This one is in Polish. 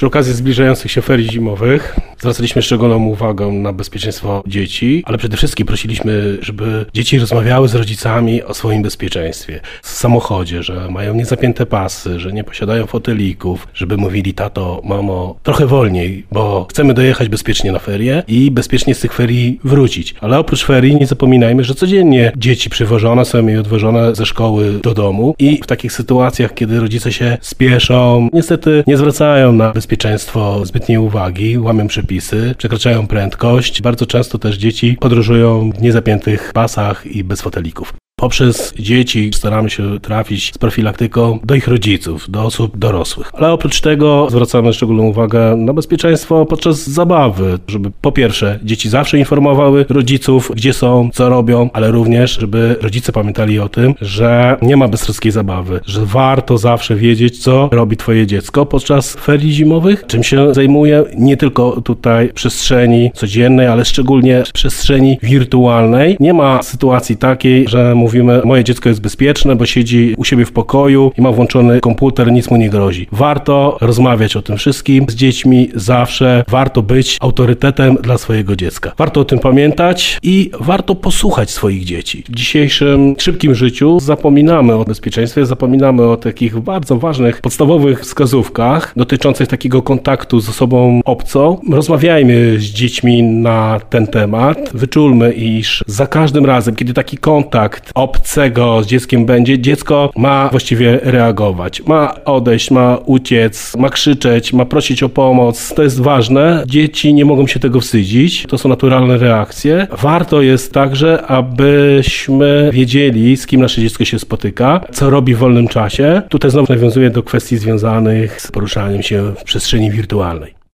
Przy okazji zbliżających się ferii zimowych zwracaliśmy szczególną uwagę na bezpieczeństwo dzieci, ale przede wszystkim prosiliśmy, żeby dzieci rozmawiały z rodzicami o swoim bezpieczeństwie. W samochodzie, że mają niezapięte pasy, że nie posiadają fotelików, żeby mówili: tato, mamo, trochę wolniej, bo chcemy dojechać bezpiecznie na ferie i bezpiecznie z tych ferii wrócić. Ale oprócz ferii nie zapominajmy, że codziennie dzieci przywożone są i odwożone ze szkoły do domu i w takich sytuacjach, kiedy rodzice się spieszą, niestety nie zwracają na bezpieczeństwo zbytniej uwagi, łamią przepisy, przekraczają prędkość. Bardzo często też dzieci podróżują w niezapiętych pasach i bez fotelików. Poprzez dzieci staramy się trafić z profilaktyką do ich rodziców, do osób dorosłych. Ale oprócz tego zwracamy szczególną uwagę na bezpieczeństwo podczas zabawy, żeby po pierwsze dzieci zawsze informowały rodziców, gdzie są, co robią, ale również żeby rodzice pamiętali o tym, że nie ma beztroskiej zabawy, że warto zawsze wiedzieć, co robi twoje dziecko podczas ferii zimowych, czym się zajmuje, nie tylko tutaj w przestrzeni codziennej, ale szczególnie w przestrzeni wirtualnej. Nie ma sytuacji takiej, że mówimy: moje dziecko jest bezpieczne, bo siedzi u siebie w pokoju i ma włączony komputer, nic mu nie grozi. Warto rozmawiać o tym wszystkim z dziećmi zawsze. Warto być autorytetem dla swojego dziecka. Warto o tym pamiętać i warto posłuchać swoich dzieci. W dzisiejszym szybkim życiu zapominamy o bezpieczeństwie, zapominamy o takich bardzo ważnych, podstawowych wskazówkach dotyczących takiego kontaktu z osobą obcą. Rozmawiajmy z dziećmi na ten temat. Wyczulmy, iż za każdym razem, kiedy taki kontakt obcego z dzieckiem będzie, dziecko ma właściwie reagować. Ma odejść, ma uciec, ma krzyczeć, ma prosić o pomoc. To jest ważne. Dzieci nie mogą się tego wstydzić. To są naturalne reakcje. Warto jest także, abyśmy wiedzieli, z kim nasze dziecko się spotyka, co robi w wolnym czasie. Tutaj znowu nawiązuję do kwestii związanych z poruszaniem się w przestrzeni wirtualnej.